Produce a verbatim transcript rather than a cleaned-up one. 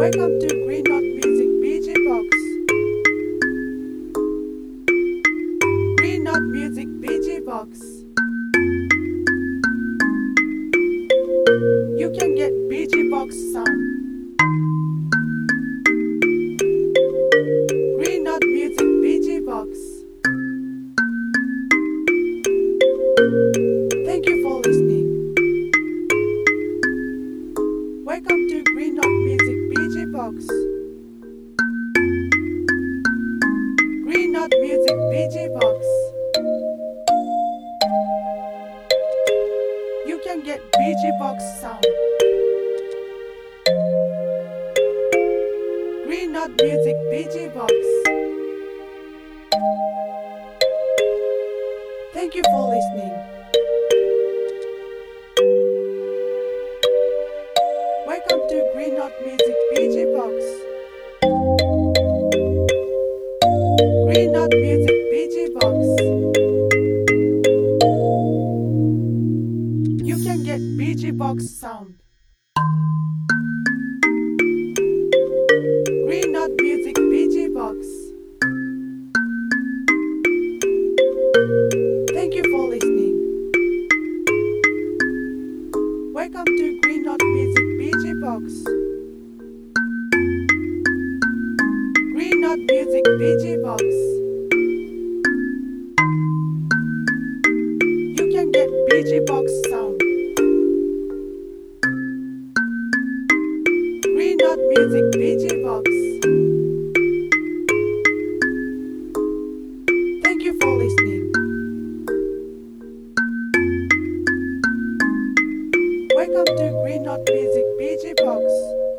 Welcome to Green Dot Music B G Box. Green Dot Music B G Box. You can get B G Box sound. Green Dot Music B G Box. Thank you for listening. Welcome to Green Dot Music B G Box. Green Dot Music B G Box. You can get B G Box sound. Green Dot Music B G Box. Thank you for listening. Welcome to Green Dot Music B G Box. Green Dot Music B G Box. You can get B G Box sound. Green Dot Music B G Box. Thank you for listening. Welcome to Green Dot Music B G Box. Green Dot Music B G Box. You can get B G Box sound. Green Dot Music B G Box. Thank you for listening. Welcome to Green Dot Music B G Box.